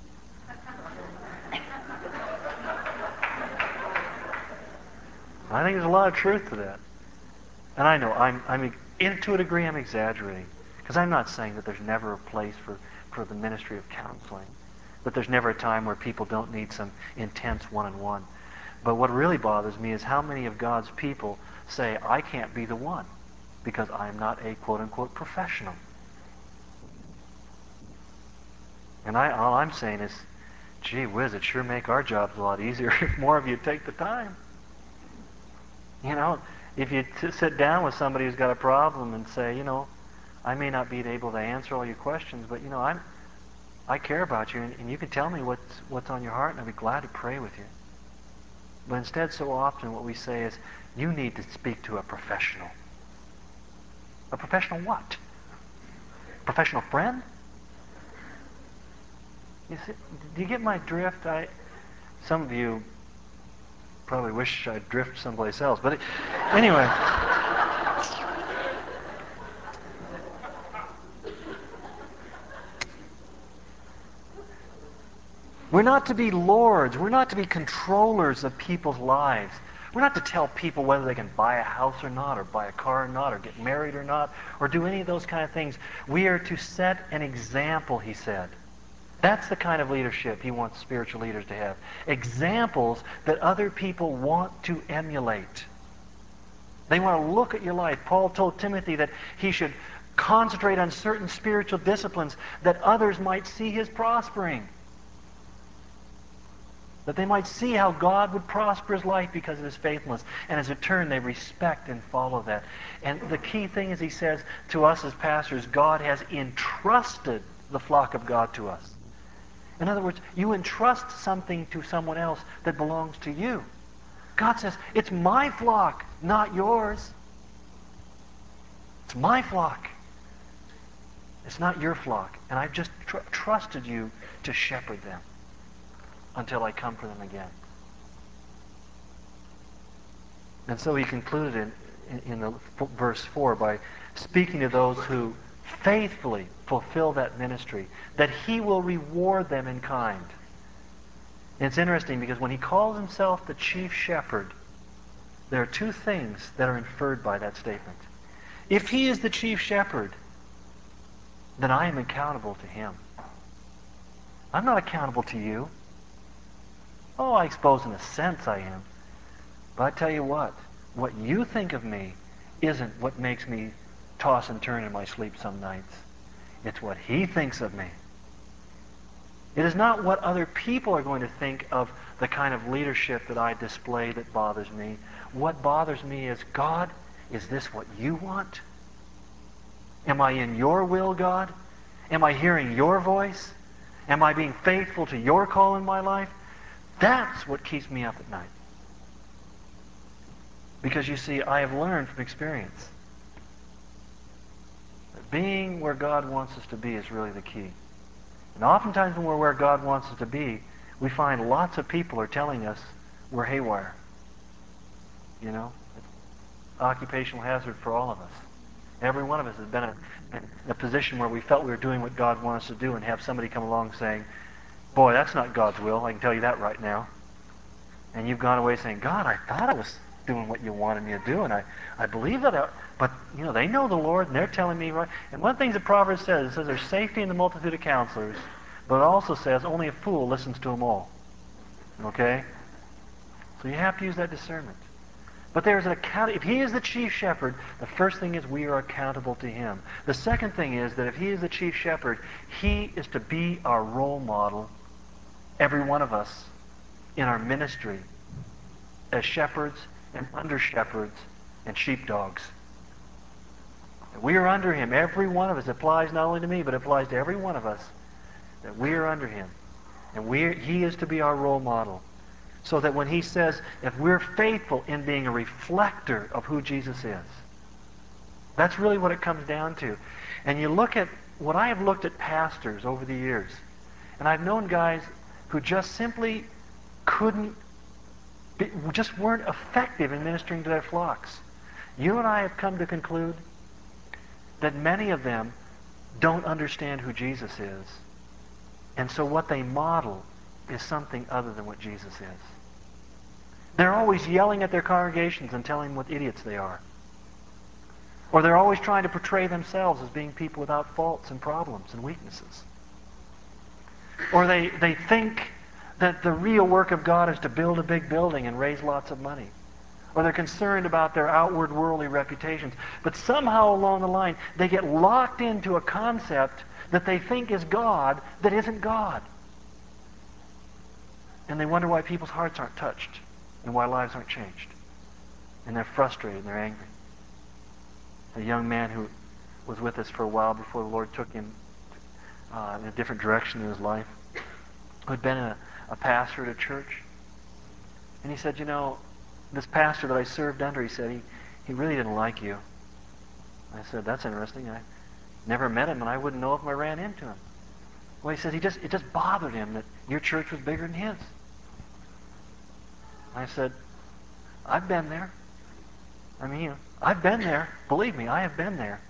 I think there's a lot of truth to that. And I know, to a degree, I'm exaggerating. Because I'm not saying that there's never a place for the ministry of counseling. That there's never a time where people don't need some intense one-on-one. But what really bothers me is how many of God's people say, I can't be the one because I'm not a quote-unquote professional. And all I'm saying is, gee whiz, it sure make our jobs a lot easier if more of you take the time. If you sit down with somebody who's got a problem and say, I may not be able to answer all your questions, but I care about you, and you can tell me what's on your heart, and I'd be glad to pray with you. But instead, so often what we say is, you need to speak to a professional. A professional what? Professional friend? Do you get my drift? Some of you probably wish I'd drift someplace else. But anyway. We're not to be lords. We're not to be controllers of people's lives. We're not to tell people whether they can buy a house or not, or buy a car or not, or get married or not, or do any of those kind of things. We are to set an example, he said. That's the kind of leadership he wants spiritual leaders to have. Examples that other people want to emulate. They want to look at your life. Paul told Timothy that he should concentrate on certain spiritual disciplines that others might see his prospering. That they might see how God would prosper his life because of his faithfulness. And as a turn, they respect and follow that. And the key thing is, he says to us as pastors, God has entrusted the flock of God to us. In other words, you entrust something to someone else that belongs to you. God says, it's my flock, not yours. It's my flock. It's not your flock. And I've just trusted you to shepherd them until I come for them again. And so he concluded in the verse 4 by speaking to those who faithfully fulfill that ministry, that he will reward them in kind. And it's interesting because when he calls himself the chief shepherd, there are two things that are inferred by that statement. If he is the chief shepherd, then I am accountable to him. I'm not accountable to you. Oh, I suppose in a sense I am. But I tell you what you think of me isn't what makes me toss and turn in my sleep some nights. It's what he thinks of me. It is not what other people are going to think of the kind of leadership that I display that bothers me. What bothers me is, God, is this what you want? Am I in your will, God? Am I hearing your voice? Am I being faithful to your call in my life? That's what keeps me up at night. Because you see, I have learned from experience that being where God wants us to be is really the key. And oftentimes when we're where God wants us to be, we find lots of people are telling us we're haywire. occupational hazard for all of us. Every one of us has been in a position where we felt we were doing what God wanted us to do and have somebody come along saying, boy, that's not God's will. I can tell you that right now. And you've gone away saying, God, I thought I was doing what you wanted me to do, and I believe that. But, they know the Lord, and they're telling me right. And one of the things the Proverbs says, it says there's safety in the multitude of counselors, but it also says only a fool listens to them all. Okay? So you have to use that discernment. But there's an account. If He is the chief shepherd, the first thing is we are accountable to Him. The second thing is that if He is the chief shepherd, He is to be our role model, every one of us, in our ministry as shepherds and under shepherds and sheepdogs. We are under Him. Every one of us. It applies not only to me, but it applies to every one of us. That we are under Him. And He is to be our role model. So that when He says, if we're faithful in being a reflector of who Jesus is, that's really what it comes down to. And you look at what I have looked at pastors over the years, and I've known guys who just simply just weren't effective in ministering to their flocks. You and I have come to conclude that many of them don't understand who Jesus is. And so what they model is something other than what Jesus is. They're always yelling at their congregations and telling them what idiots they are. Or they're always trying to portray themselves as being people without faults and problems and weaknesses. Or they think that the real work of God is to build a big building and raise lots of money. Or they're concerned about their outward worldly reputations. But somehow along the line, they get locked into a concept that they think is God that isn't God. And they wonder why people's hearts aren't touched and why lives aren't changed. And they're frustrated and they're angry. A young man who was with us for a while before the Lord took him in a different direction in his life, who had been a pastor at a church. And he said, this pastor that I served under, he said, he really didn't like you. I said, that's interesting. I never met him, and I wouldn't know if I ran into him. Well, he says it just bothered him that your church was bigger than his. I said, I've been there. I've been there. Believe me, I have been there.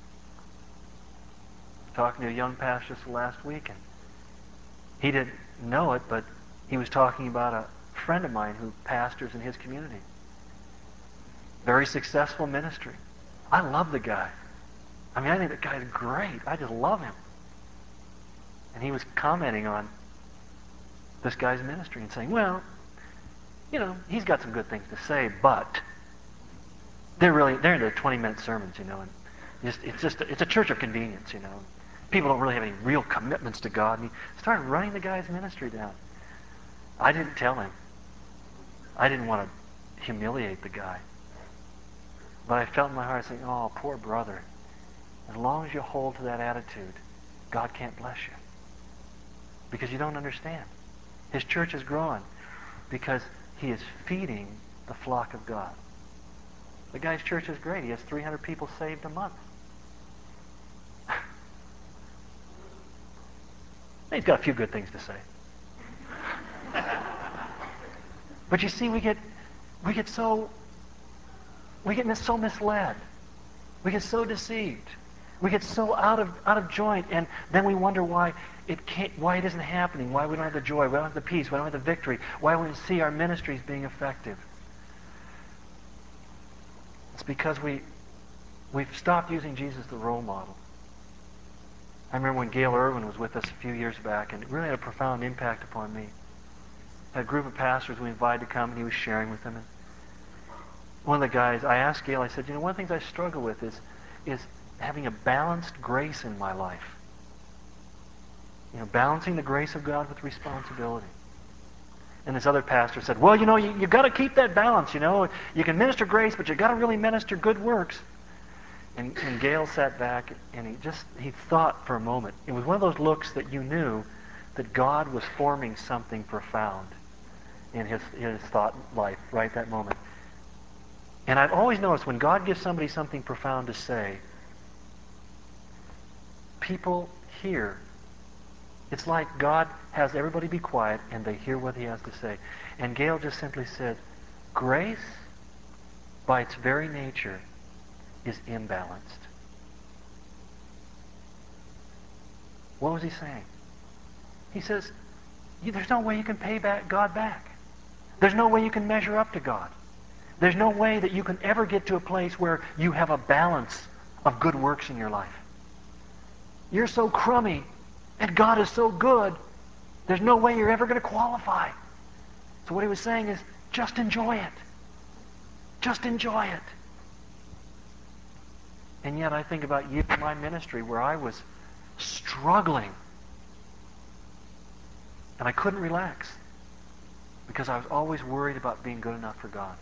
Talking to a young pastor this last week, and he didn't know it, but he was talking about a friend of mine who pastors in his community. Very successful ministry. I love the guy. I think the guy's great. I just love him. And he was commenting on this guy's ministry and saying, well, he's got some good things to say, but they're in their 20-minute sermons, and it's a church of convenience, People don't really have any real commitments to God. And he started running the guy's ministry down. I didn't tell him. I didn't want to humiliate the guy. But I felt in my heart saying, oh, poor brother. As long as you hold to that attitude, God can't bless you. Because you don't understand. His church is growing because he is feeding the flock of God. The guy's church is great. He has 300 people saved a month. He's got a few good things to say. But you see, we get so misled. We get so deceived. We get so out of joint, and then we wonder why it isn't happening, why we don't have the joy, why we don't have the peace, why we don't have the victory, why we don't see our ministries being effective. It's because we've stopped using Jesus as the role model. I remember when Gail Irwin was with us a few years back, and it really had a profound impact upon me. A group of pastors we invited to come, and he was sharing with them. And one of the guys, I asked Gail, I said, one of the things I struggle with is having a balanced grace in my life. Balancing the grace of God with responsibility. And this other pastor said, well, you've got to keep that balance, You can minister grace, but you've got to really minister good works. And Gail sat back, and he thought for a moment. It was one of those looks that you knew that God was forming something profound in his thought life right that moment. And I've always noticed when God gives somebody something profound to say, people hear. It's like God has everybody be quiet and they hear what he has to say. And Gail just simply said, grace by its very nature, is imbalanced. What was he saying? He says, there's no way you can pay God back. There's no way you can measure up to God. There's no way that you can ever get to a place where you have a balance of good works in your life. You're so crummy, and God is so good, there's no way you're ever going to qualify. So what he was saying is, just enjoy it. Just enjoy it. And yet I think about years in my ministry where I was struggling. And I couldn't relax because I was always worried about being good enough for God.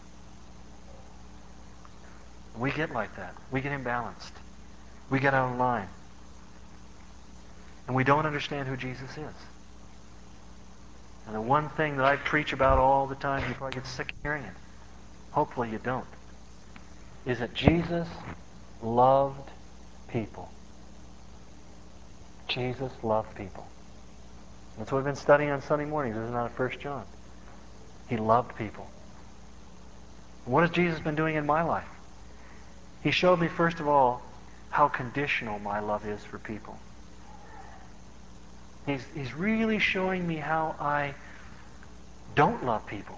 We get like that. We get imbalanced. We get out of line. And we don't understand who Jesus is. And the one thing that I preach about all the time, you probably get sick of hearing it. Hopefully you don't. Is that Jesus loved people. Jesus loved people. That's what we've been studying on Sunday mornings, isn't that 1 John? He loved people. And what has Jesus been doing in my life? He showed me, first of all, how conditional my love is for people. He's really showing me how I don't love people.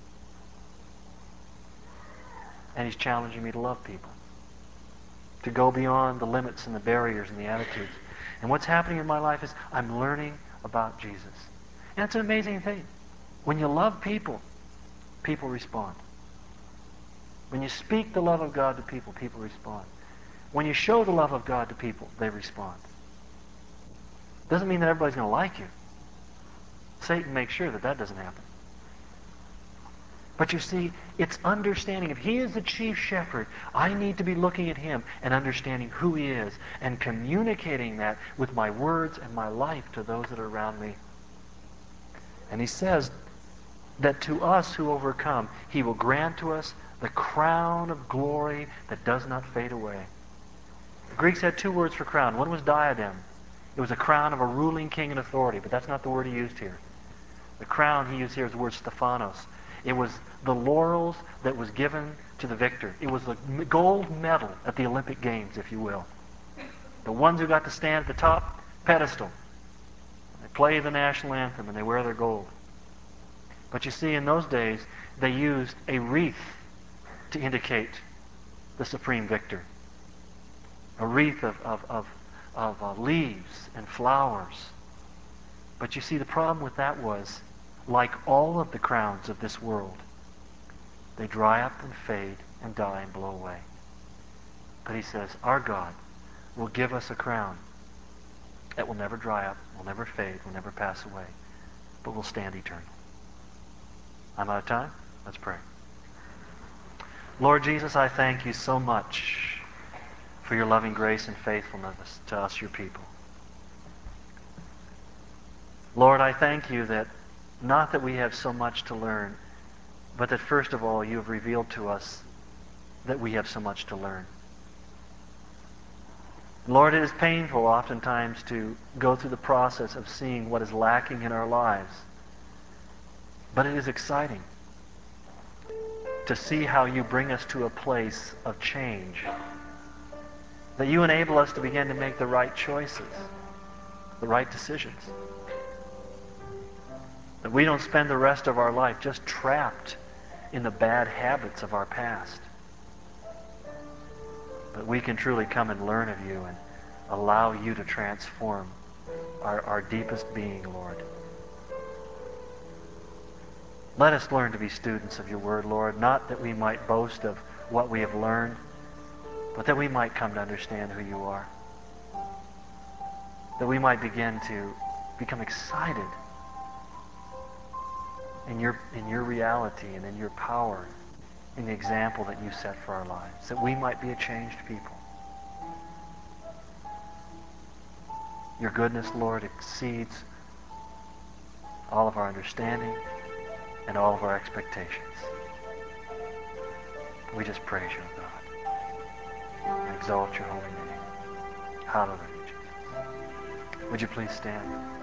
And he's challenging me to love people. To go beyond the limits and the barriers and the attitudes. And what's happening in my life is I'm learning about Jesus. And it's an amazing thing. When you love people, people respond. When you speak the love of God to people, people respond. When you show the love of God to people, they respond. Doesn't mean that everybody's going to like you. Satan makes sure that that doesn't happen. But you see, it's understanding. If he is the chief shepherd, I need to be looking at him and understanding who he is and communicating that with my words and my life to those that are around me. And he says that to us who overcome, he will grant to us the crown of glory that does not fade away. The Greeks had two words for crown. One was diadem. It was a crown of a ruling king and authority, but that's not the word he used here. The crown he used here is the word Stephanos. It was the laurels that was given to the victor. It was the gold medal at the Olympic Games, if you will. The ones who got to stand at the top pedestal. They play the national anthem and they wear their gold. But you see, in those days, they used a wreath to indicate the supreme victor. A wreath of leaves and flowers. But you see, the problem with that was, like all of the crowns of this world, they dry up and fade and die and blow away. But he says, our God will give us a crown that will never dry up, will never fade, will never pass away, but will stand eternal. I'm out of time. Let's pray. Lord Jesus, I thank you so much for your loving grace and faithfulness to us, your people. Lord, I thank you that not that we have so much to learn, but that first of all you have revealed to us that we have so much to learn. Lord, it is painful oftentimes to go through the process of seeing what is lacking in our lives. But it is exciting to see how you bring us to a place of change. That you enable us to begin to make the right choices, the right decisions. That we don't spend the rest of our life just trapped in the bad habits of our past. But we can truly come and learn of you and allow you to transform our deepest being, Lord. Let us learn to be students of your word, Lord, not that we might boast of what we have learned, but that we might come to understand who you are. That we might begin to become excited in your reality and in your power, in the example that you set for our lives. That we might be a changed people. Your goodness, Lord, exceeds all of our understanding and all of our expectations. We just praise you, God, and exalt your holy name. Hallelujah, Jesus. Would you please stand?